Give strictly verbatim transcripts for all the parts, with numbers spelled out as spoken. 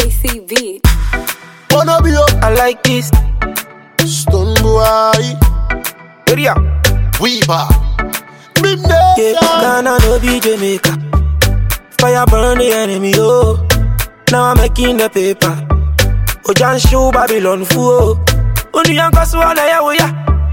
K C V. Wanna be up, I like this. Stone boy, Area. Weaver, Bim Yeah, Nation. Ghana no be Jamaica. Fire burn the enemy, oh. Now I'm making the paper. Ojan show Babylon fool. Only young Kasuana ya woya.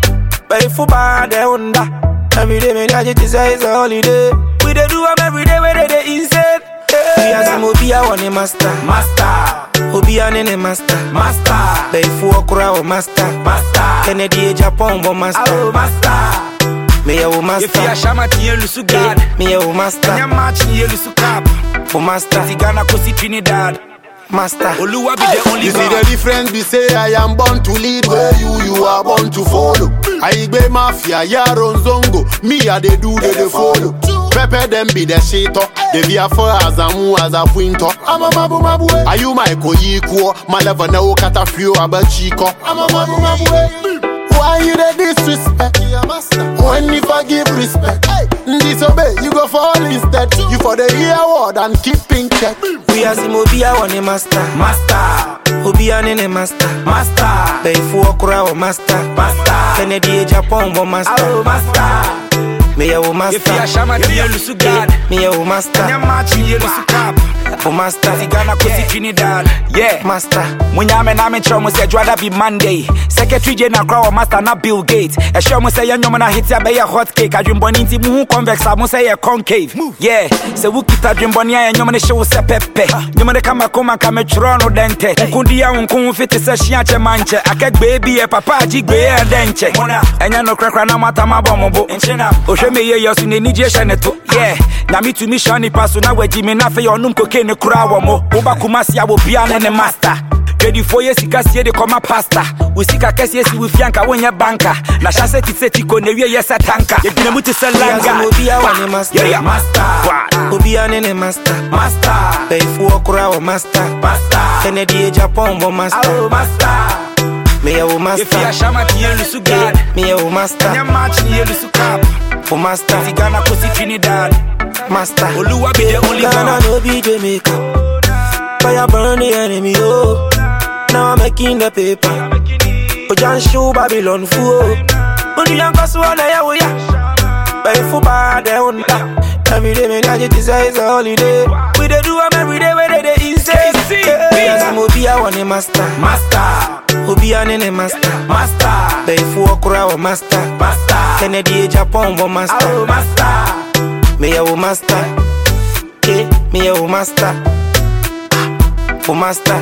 But if you buy the Honda, every day me I just say it's a holiday. We dey do 'em every day where they dey insane. We as a Mobia one a master, master. Obia nene master, master. But if you walk around master, master. Kennedy Japan one master, oh master. Me a master. If you are Shamati Yelusu God, me a master. I'm matching Yelusu Cap. For master, Ghana Kosi Trinidad. master. Oluwa be the only You see God. the difference, we say I am born to lead, where you, you are born to follow. I be mafia, yaron zongo, me a they do, they they follow. Pepe them be the shit up, they be a for as a mu as a winter. I'm a mabu mabu, are you my koyiko? My level no kata few about chico. I'm a mabu mabu. Why you the disrespect? When you forgive respect, disobey, you go fall instead. You for the year word and keep in check. We as Mobia one a master, Master, Obia nene master, Master, but if you walk around master, Master, Kennedy Japan one master, oh Master. me a If you are master. Shamati Yelusu God, Me a master, I'm matching Yelusu Cap. for master, Ghana Kosi Trinidad. Yeah. master. Munyame na me chomo say Jwada be Monday. Secretary General Crow Master na Bill Gates. E show mo say nyoma na hit ya be ya hot cake. Adwumboni nti mu convex mo say ya concave. Yeah. Se wu kita adwumboni ya nyoma ne show se pepe. Nyoma ne kama koma kama chro no dente. Nkundi ya nkun fit se hia che manche. Akegbe bi e papa agigbe e denche. Enya no krakra na mata mabombo. Ohwe me ye yesu ne nije hye ne to. Yeah. Na me to mission ni paso na waji me na fe yo num koke ne kura wo mo. Wo ba kumasi ya wo bia ne ne master. Ready for yes, Cassia de Coma Pasta. We see Cassia with Fianca when you're banker. La chasse ti se ti kone we yes a tanka. You didn't move to Salanga. Obia one a master, Yeah, master. Obia nene master, Master. but if you walk around master, Master. Kennedy Japan one master, Oh, master. me a If you are master, Shamati Yelusu God, me a master, I'm matching Yelusu Cap. for master, Ghana Kosi Trinidad. master. Oluwa be the only Ghana God. no be Jamaica. Fire burn the enemy, oh. Now I'm making the paper. Ojan show Babylon fool. Only young Kasuana ya woya. But if you buy the Honda, every day me I just say it's a holiday. We dey do 'em every day where they dey insane. We as Mobia one a master, Master. Obia nene master, Master. but if you walk around master, Master. Kennedy Japan one master, Oh, master. me a master, yeah, me a master, for master,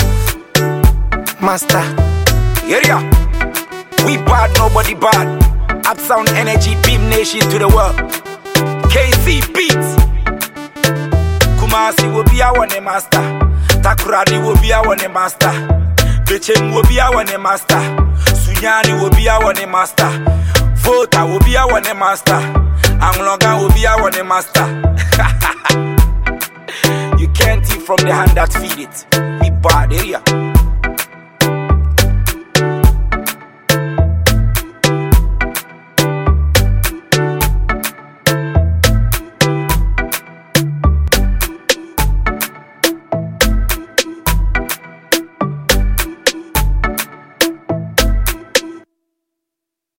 master. Area. We bad, nobody bad. Upsound energy, beam nation to the world. K C Beats. Kumasi will be our name master. Takuradi will be our name master. Bechem will be our name master. Sunyani will be our name master. Vota will be our name master. Amlonga will be our name master. You can't eat from the hand that feed it. We bad area.